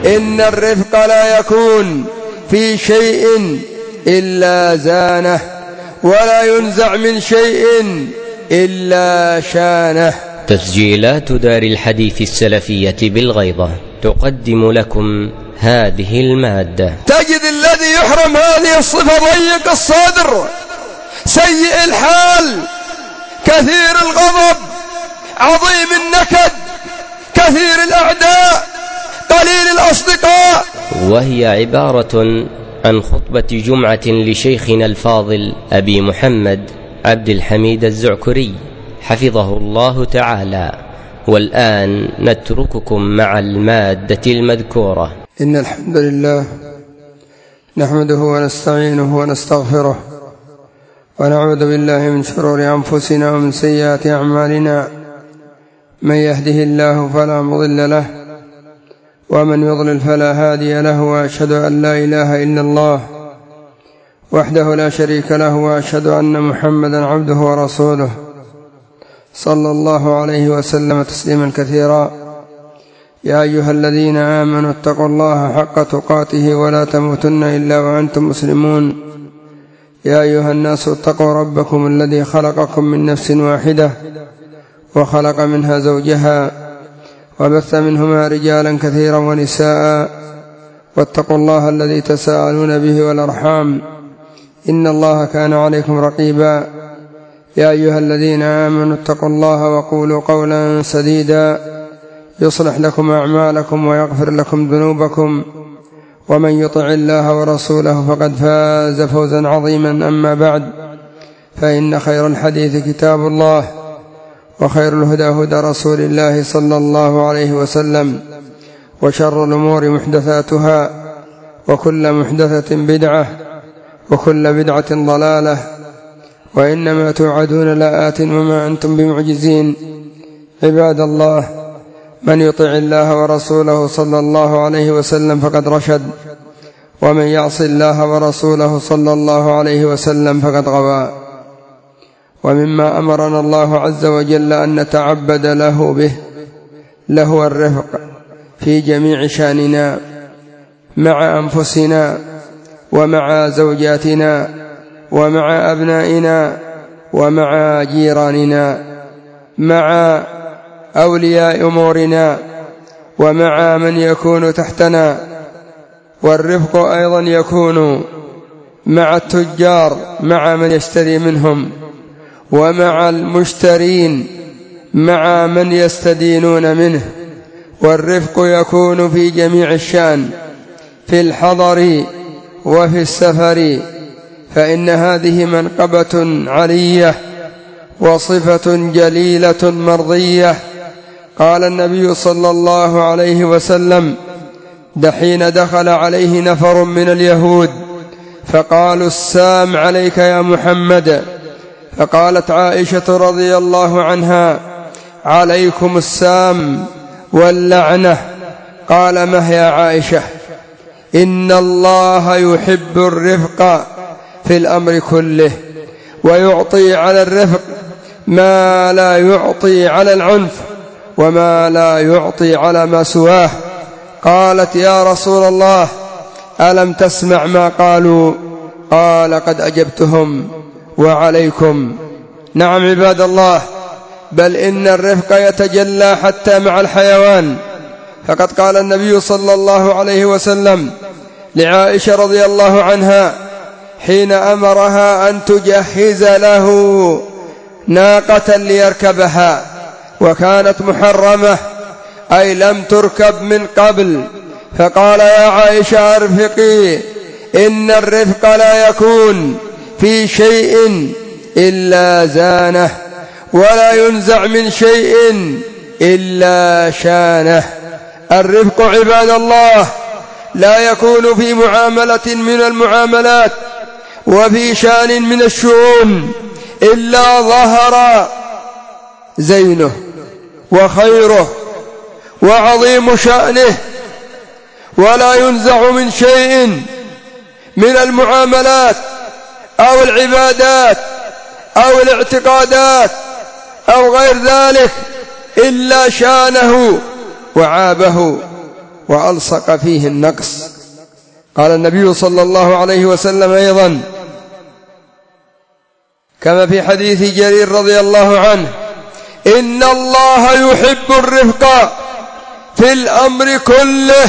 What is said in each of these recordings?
إن الرفق لا يكون في شيء إلا زانه، ولا ينزع من شيء إلا شانه. تسجيلات دار الحديث السلفية بالغيضة تقدم لكم هذه المادة. تجد الذي يحرم هذه الصفة ضيق الصدر، سيء الحال، كثير الغضب، عظيم النكد، كثير الأعداء، قليل الأصدقاء. وهي عبارة عن خطبة جمعة لشيخنا الفاضل أبي محمد عبد الحميد الزعكري حفظه الله تعالى. والآن نترككم مع المادة المذكورة. إن الحمد لله نحمده ونستعينه ونستغفره، ونعوذ بالله من شرور أنفسنا ومن سيئات أعمالنا. من يهده الله فلا مضل له، ومن يضلل فلا هادي له، وأشهد أن لا إله إلا الله وحده لا شريك له، وأشهد أن محمدا عبده ورسوله صلى الله عليه وسلم تسليما كثيرا. يا أيها الذين آمنوا اتقوا الله حق تقاته ولا تموتن إلا وأنتم مسلمون. يا أيها الناس اتقوا ربكم الذي خلقكم من نفس واحدة وخلق منها زوجها وبث منهما رجالا كثيرا ونساء، واتقوا الله الذي تساءلون به والأرحام إن الله كان عليكم رقيبا. يا أيها الذين آمنوا اتقوا الله وقولوا قولا سديدا يصلح لكم أعمالكم ويغفر لكم ذنوبكم، ومن يطع الله ورسوله فقد فاز فوزا عظيما. أما بعد، فإن خير الحديث كتاب الله، وخير الهدى هدى رسول الله صلى الله عليه وسلم، وشر الأمور محدثاتها، وكل محدثة بدعة، وكل بدعة ضلالة، وإنما توعدون لآت وما أنتم بمعجزين. عباد الله، من يطع الله ورسوله صلى الله عليه وسلم فقد رشد، ومن يعص الله ورسوله صلى الله عليه وسلم فقد غوى. ومما أمرنا الله عز وجل أن نتعبد له به له الرفق في جميع شأننا، مع أنفسنا ومع زوجاتنا ومع أبنائنا ومع جيراننا، مع أولياء أمورنا ومع من يكون تحتنا. والرفق أيضا يكون مع التجار، مع من يشتري منهم، ومع المشترين، مع من يستدينون منه. والرفق يكون في جميع الشأن، في الحضر وفي السفر، فإن هذه منقبة علية وصفة جليلة مرضية. قال النبي صلى الله عليه وسلم: حين دخل عليه نفر من اليهود فقالوا: السام عليك يا محمد. فقالت عائشة رضي الله عنها: عليكم السام واللعنة. قال: ما يا عائشة؟ إن الله يحب الرفق في الأمر كله، ويعطي على الرفق ما لا يعطي على العنف، وما لا يعطي على ما سواه. قالت: يا رسول الله، ألم تسمع ما قالوا؟ قال: قد أجبتهم وعليكم. نعم عباد الله، بل إن الرفق يتجلى حتى مع الحيوان. فقد قال النبي صلى الله عليه وسلم لعائشة رضي الله عنها حين أمرها أن تجهز له ناقة ليركبها، وكانت محرمة أي لم تركب من قبل، فقال: يا عائشة ارفقي، إن الرفق لا يكون في شيء إلا زانه، ولا ينزع من شيء إلا شانه. الرفق عباد الله لا يكون في معاملة من المعاملات وفي شأن من الشؤون إلا ظهر زينه وخيره وعظيم شأنه، ولا ينزع من شيء من المعاملات أو العبادات أو الاعتقادات أو غير ذلك إلا شانه وعابه وألصق فيه النقص. قال النبي صلى الله عليه وسلم أيضا كما في حديث جرير رضي الله عنه: إن الله يحب الرفق في الأمر كله.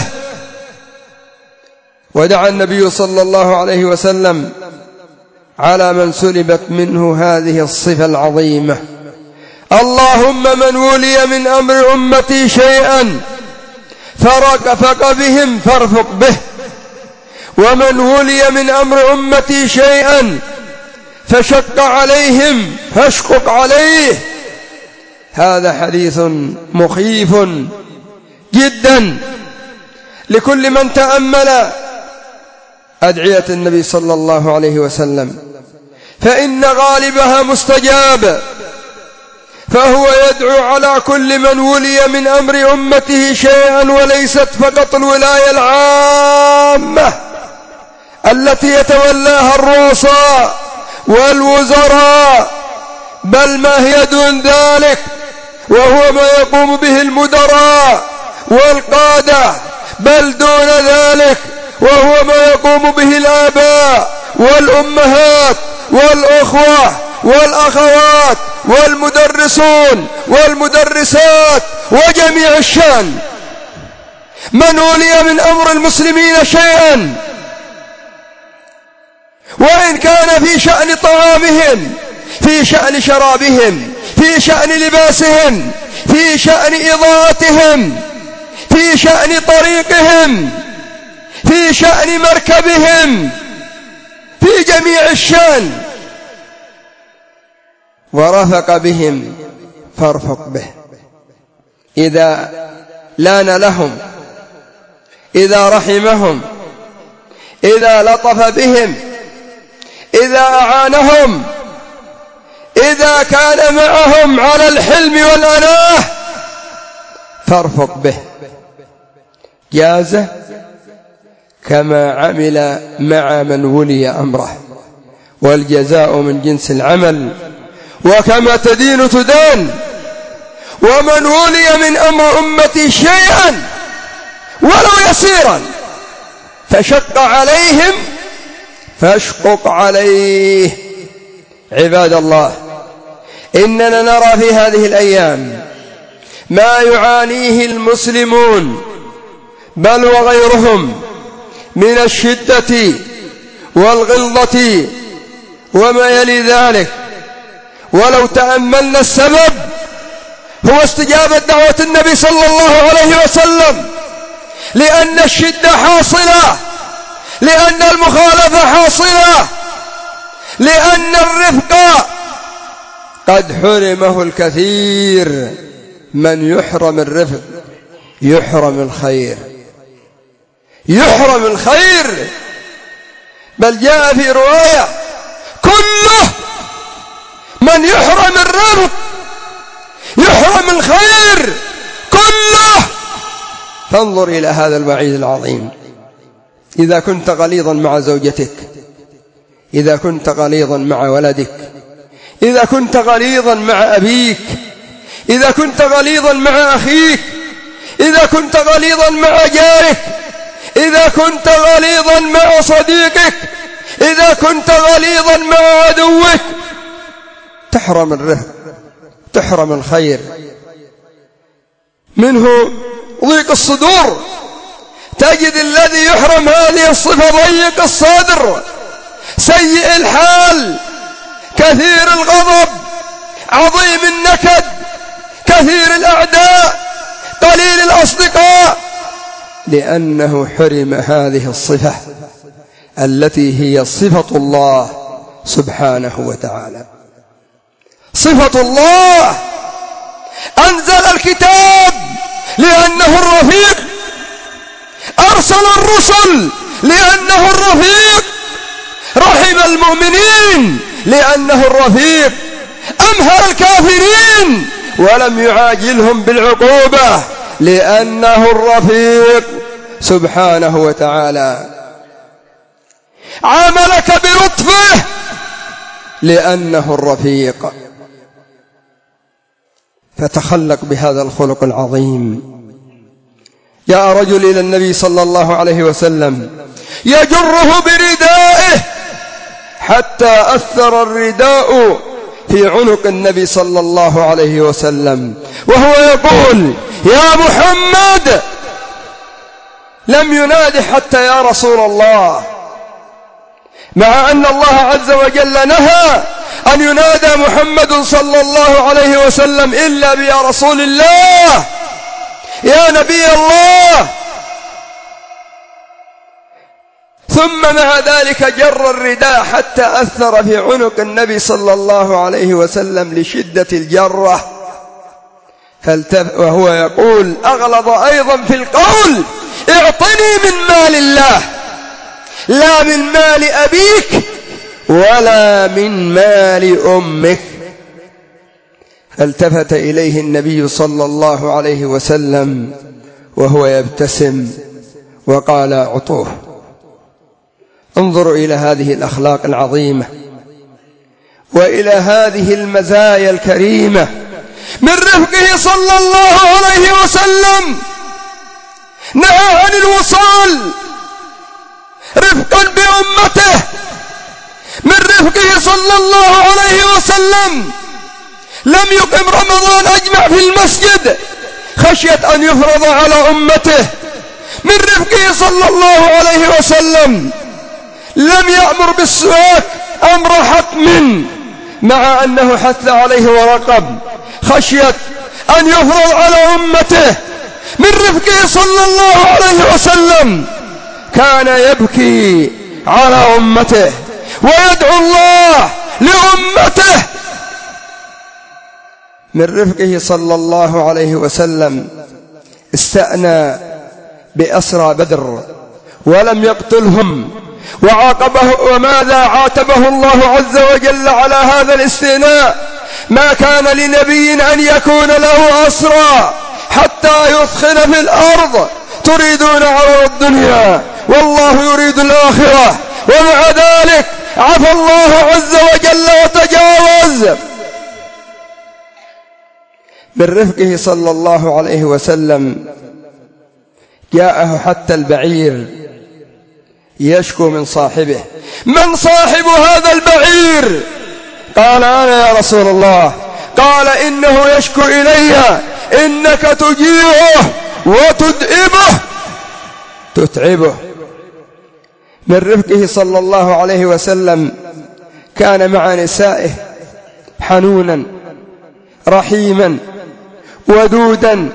ودعا النبي صلى الله عليه وسلم على من سلبت منه هذه الصفة العظيمة: اللهم من ولي من أمر أمتي شيئا فرفق بهم فارفق به، ومن ولي من أمر أمتي شيئا فشق عليهم فاشقق عليه. هذا حديث مخيف جدا لكل من تأمل أدعية النبي صلى الله عليه وسلم، فإن غالبها مستجاب، فهو يدعو على كل من ولي من أمر أمته شيئا، وليست فقط الولاية العامة التي يتولاها الرؤساء والوزراء، بل ما هي دون ذلك، وهو ما يقوم به المدراء والقادة، بل دون ذلك وهو ما يقوم به الآباء والأمهات والأخوة والأخوات والمدرسون والمدرسات وجميع الشان. من ولي من أمر المسلمين شيئا، وإن كان في شأن طعامهم، في شأن شرابهم، في شأن لباسهم، في شأن إضاءتهم، في شأن طريقهم، في شأن مركبهم، في جميع الشأن، ورفق بهم فارفق به. إذا لان لهم، إذا رحمهم، إذا لطف بهم، إذا أعانهم، إذا كان معهم على الحلم والأناه فارفق به، جازه كما عمل مع من ولي أمره، والجزاء من جنس العمل، وكما تدين تدان. ومن ولي من أمر أمتي شيئا ولو يسيرا فشق عليهم فاشقق عليه. عباد الله، إننا نرى في هذه الأيام ما يعانيه المسلمون بل وغيرهم من الشدة والغلظة وما يلي ذلك. ولو تأملنا السبب هو استجابة دعوة النبي صلى الله عليه وسلم، لأن الشدة حاصلة، لأن المخالفة حاصلة، لأن الرفق قد حرمه الكثير. من يحرم الرفق يحرم الخير، يحرم الخير. بل جاء في رواية: كله من يحرم الرفق يحرم الخير كله. فانظر إلى هذا الوعيد العظيم. إذا كنت غليظا مع زوجتك، إذا كنت غليظا مع ولدك، إذا كنت غليظا مع أبيك، إذا كنت غليظا مع أخيك، إذا كنت غليظا مع جارك، إذا كنت غليظا مع صديقك، إذا كنت غليظا مع عدوك، تحرم الرفق، تحرم الخير. منه ضيق الصدور. تجد الذي يحرم هذه الصفة ضيق الصدر، سيء الحال، كثير الغضب، عظيم النكد، كثير الأعداء، قليل الأصدقاء، لأنه حرم هذه الصفة التي هي صفة الله سبحانه وتعالى. صفة الله. أنزل الكتاب لأنه الرفيق، أرسل الرسل لأنه الرفيق، رحم المؤمنين لأنه الرفيق، أمهل الكافرين ولم يعاجلهم بالعقوبة لأنه الرفيق سبحانه وتعالى. عاملك بلطفه لأنه الرفيق. فتخلق بهذا الخلق العظيم جاء رجل إلى النبي صلى الله عليه وسلم يجره بردائه حتى أثر الرداء في عنق النبي صلى الله عليه وسلم، وهو يقول: يا محمد. لم يناده حتى يا رسول الله، مع أن الله عز وجل نهى أن ينادى محمد صلى الله عليه وسلم إلا بيا رسول الله، يا نبي الله. ثم مع ذلك جر الرداء حتى أثر في عنق النبي صلى الله عليه وسلم لشدة الجرة، وهو يقول أغلظ أيضا في القول: اعطني من مال الله، لا من مال أبيك ولا من مال أمك. فالتفت إليه النبي صلى الله عليه وسلم وهو يبتسم وقال: اعطوه. انظروا إلى هذه الأخلاق العظيمة وإلى هذه المزايا الكريمة من رفقه صلى الله عليه وسلم. نهى عن الوصال رفقا بأمته، من رفقه صلى الله عليه وسلم لم يقم رمضان أجمع في المسجد خشية أن يفرض على أمته. من رفقه صلى الله عليه وسلم لم يأمر بالسواك أمر حتم، مع أنه حث عليه ورقب خشية أن يفرض على أمته. من رفقه صلى الله عليه وسلم كان يبكي على أمته ويدعو الله لأمته. من رفقه صلى الله عليه وسلم استأنى بأسرى بدر ولم يقتلهم، وعاقبه. وماذا عاتبه الله عز وجل على هذا الاستئناء؟ ما كان لنبي أن يكون له أسرى حتى يثخن في الأرض، تريدون عرض الدنيا والله يريد الآخرة، ومع ذلك عفى الله عز وجل وتجاوز. من رفقه صلى الله عليه وسلم جاءه حتى البعير يشكو من صاحبه: من صاحب هذا البعير؟ قال: أنا يا رسول الله. قال: إنه يشكو إلي إنك تجيعه وتدئبه، تتعبه. من رفقه صلى الله عليه وسلم كان مع نسائه حنونا رحيما ودودا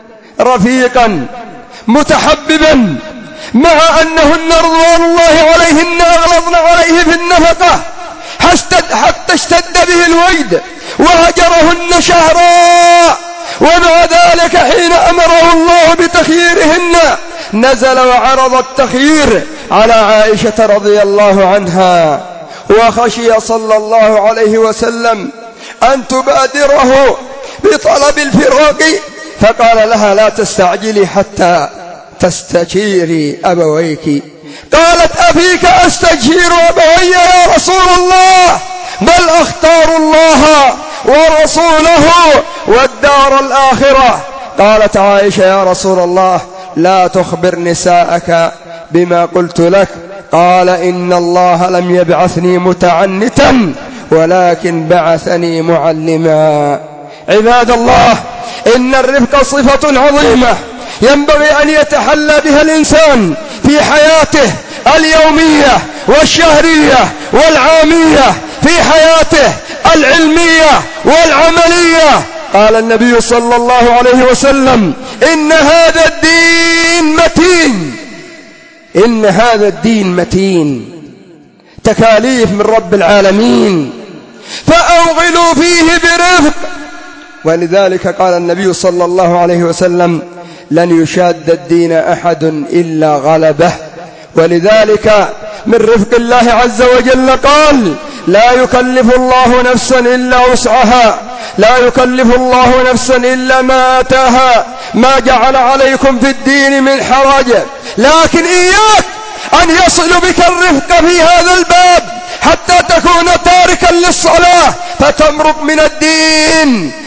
رفيقا متحببا، مع أنهن رضوان الله عليهن أغلظن عليه في النفقة حتى اشتد به الويد وهجرهن شهرا، ومع ذلك حين أمره الله بتخييرهن نزل وعرض التخيير على عائشة رضي الله عنها، وخشي صلى الله عليه وسلم أن تبادره بطلب الفراق، فقال لها: لا تستعجلي حتى تستشيري أبويك. قالت: أفيك أستشير أبوي يا رسول الله؟ بل أختار الله ورسوله والدار الآخرة. قالت عائشة: يا رسول الله لا تخبر نساءك بما قلت لك. قال: إن الله لم يبعثني متعنتا ولكن بعثني معلما. عباد الله، إن الرفق صفة عظيمة ينبغي أن يتحلى بها الإنسان في حياته اليومية والشهرية والعامية، في حياته العلمية والعملية. قال النبي صلى الله عليه وسلم: إن هذا الدين متين، إن هذا الدين متين، تكاليف من رب العالمين، فأوغلوا فيه برفق. ولذلك قال النبي صلى الله عليه وسلم: لن يشاد الدين أحد إلا غلبه. ولذلك من رفق الله عز وجل قال: لا يكلف الله نفسا إلا وسعها، لا يكلف الله نفسا إلا ما آتاها، ما جعل عليكم في الدين من حرج. لكن إياك أن يصل بك الرفق في هذا الباب حتى تكون تاركا للصلاة فتمرق من الدين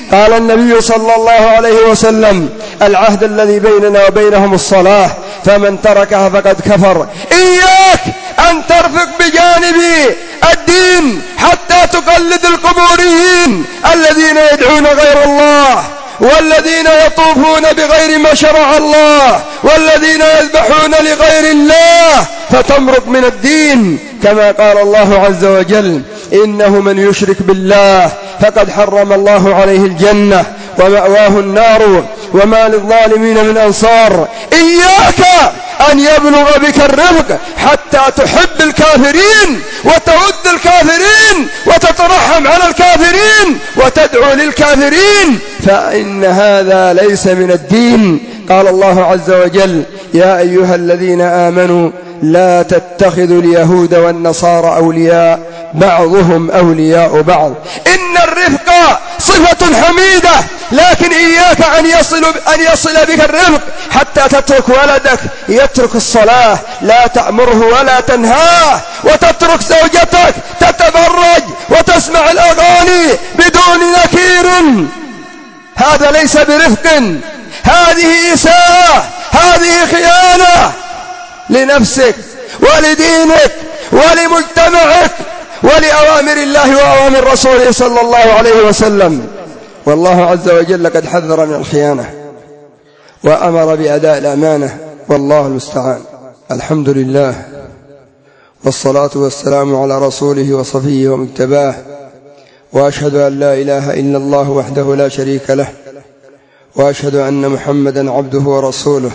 قال النبي صلى الله عليه وسلم: العهد الذي بيننا وبينهم الصلاة، فمن تركها فقد كفر. إياك أن ترفق بجانب الدين حتى تقلد القبوريين الذين يدعون غير الله، والذين يطوفون بغير ما شرع الله، والذين يذبحون لغير الله، فتمرق من الدين. كما قال الله عز وجل: إنه من يشرك بالله فقد حرم الله عليه الجنة ومأواه النار وما للظالمين من أنصار. إياك أن يبلغ بك الرفق حتى تحب الكافرين وتود الكافرين وتترحم على الكافرين وتدعو للكافرين، فإن هذا ليس من الدين. قال الله عز وجل: يا أيها الذين آمنوا لا تتخذوا اليهود والنصارى أولياء بعضهم أولياء بعض. إن الرفق صفة حميدة، لكن إياك أن يصل بك الرفق حتى تترك ولدك يترك الصلاة، لا تأمره ولا تنهاه، وتترك زوجتك تتبرج وتسمع الأغاني بدون نكير. هذا ليس برفق، هذه إساءة، هذه خيانة لنفسك ولدينك ولمجتمعك ولأوامر الله وأوامر رسوله صلى الله عليه وسلم. والله عز وجل قد حذر من الخيانة وأمر بأداء الأمانة، والله المستعان. الحمد لله، والصلاة والسلام على رسوله وصفيه ومجتباه، وأشهد أن لا إله إلا الله وحده لا شريك له، وأشهد أن محمدا عبده ورسوله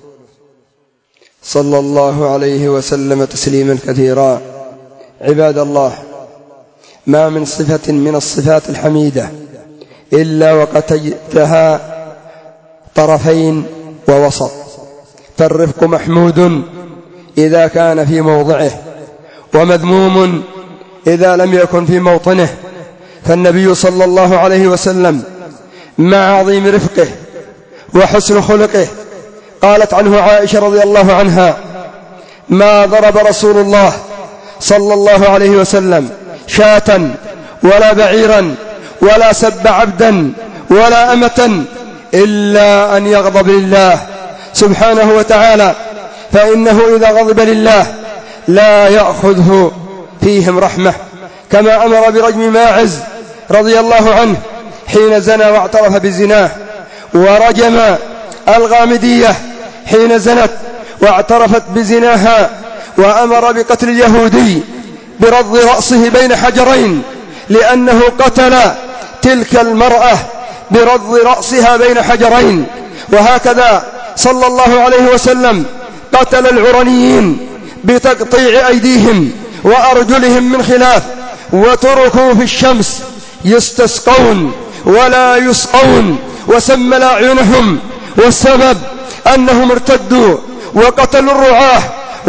صلى الله عليه وسلم تسليما كثيرا. عباد الله، ما من صفة من الصفات الحميدة إلا وقد تجدها طرفين ووسط. فالرفق محمود إذا كان في موضعه، ومذموم إذا لم يكن في موطنه. فالنبي صلى الله عليه وسلم مع عظيم رفقه وحسن خلقه قالت عنه عائشة رضي الله عنها: ما ضرب رسول الله صلى الله عليه وسلم شاة ولا بعيرا ولا سب عبدا ولا أمة إلا أن يغضب لله سبحانه وتعالى، فإنه إذا غضب لله لا يأخذه فيهم رحمة. كما أمر برجم ماعز رضي الله عنه حين زنى واعترف بزناه، ورجم الغامدية حين زنت واعترفت بزناها، وأمر بقتل اليهودي برض رأسه بين حجرين لأنه قتل تلك المرأة برض رأسها بين حجرين. وهكذا صلى الله عليه وسلم قتل العرنيين بتقطيع أيديهم وأرجلهم من خلاف، وتركوا في الشمس يستسقون ولا يسقون، وسمل أعينهم، والسبب أنهم ارتدوا وقتلوا الرعاة،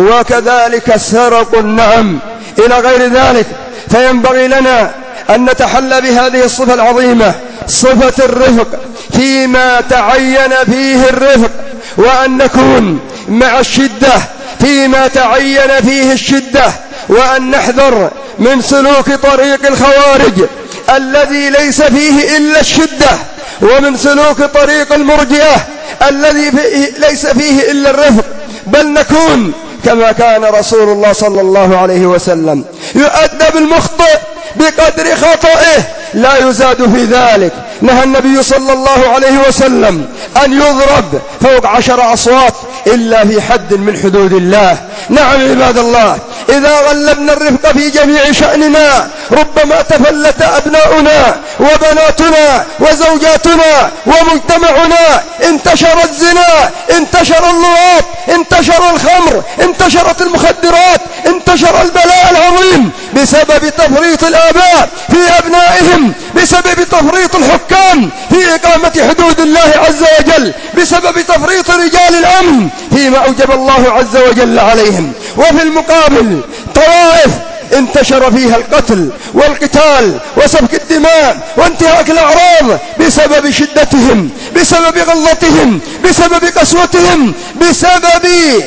وكذلك سرقوا النعم إلى غير ذلك. فينبغي لنا أن نتحلى بهذه الصفة العظيمة، صفة الرفق فيما تعين فيه الرفق، وأن نكون مع الشدة فيما تعين فيه الشدة، وأن نحذر من سلوك طريق الخوارج الذي ليس فيه إلا الشدة، ومن سلوك طريق المرجئة الذي ليس فيه إلا الرفق، بل نكون كما كان رسول الله صلى الله عليه وسلم يؤدب المخطئ بقدر خطئه لا يزاد في ذلك. نهى النبي صلى الله عليه وسلم أن يضرب فوق 10 أصوات إلا في حد من حدود الله. نعم عباد الله، إذا غلبنا الرفق في جميع شأننا ربما تفلت أبناؤنا وبناتنا وزوجاتنا ومجتمعنا، انتشر الزنا، انتشر اللواط، انتشر الخمر، انتشرت المخدرات، انتشر البلاء العظيم بسبب تفريط الآباء في أبنائهم، بسبب تفريط الحكام في إقامة حدود الله عز وجل، بسبب تفريط رجال الأمن فيما أوجب الله عز وجل عليهم. وفي المقابل طوائف انتشر فيها القتل والقتال وسفك الدماء وانتهاك الأعراض بسبب شدتهم، بسبب غلظتهم، بسبب قسوتهم، بسبب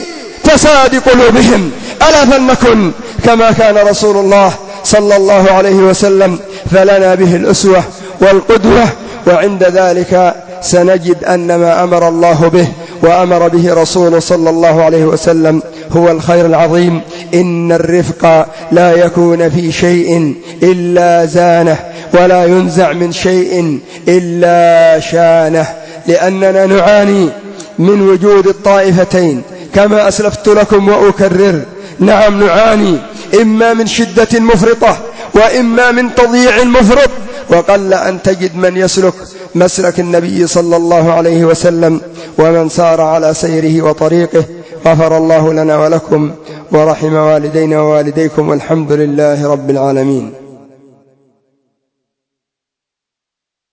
فساد قلوبهم. ألا فلنكن كما كان رسول الله صلى الله عليه وسلم، فلنا به الأسوة والقدوة، وعند ذلك سنجد أن ما أمر الله به وأمر به رسوله صلى الله عليه وسلم هو الخير العظيم. إن الرفق لا يكون في شيء إلا زانه، ولا ينزع من شيء إلا شانه، لأننا نعاني من وجود الطائفتين كما أسلفت لكم وأكرر. نعم نعاني إما من شدة مفرطة وإما من تضييع مفرط، وقل أن تجد من يسلك مسلك النبي صلى الله عليه وسلم ومن سار على سيره وطريقه. غفر الله لنا ولكم ورحم والدينا ووالديكم، والحمد لله رب العالمين.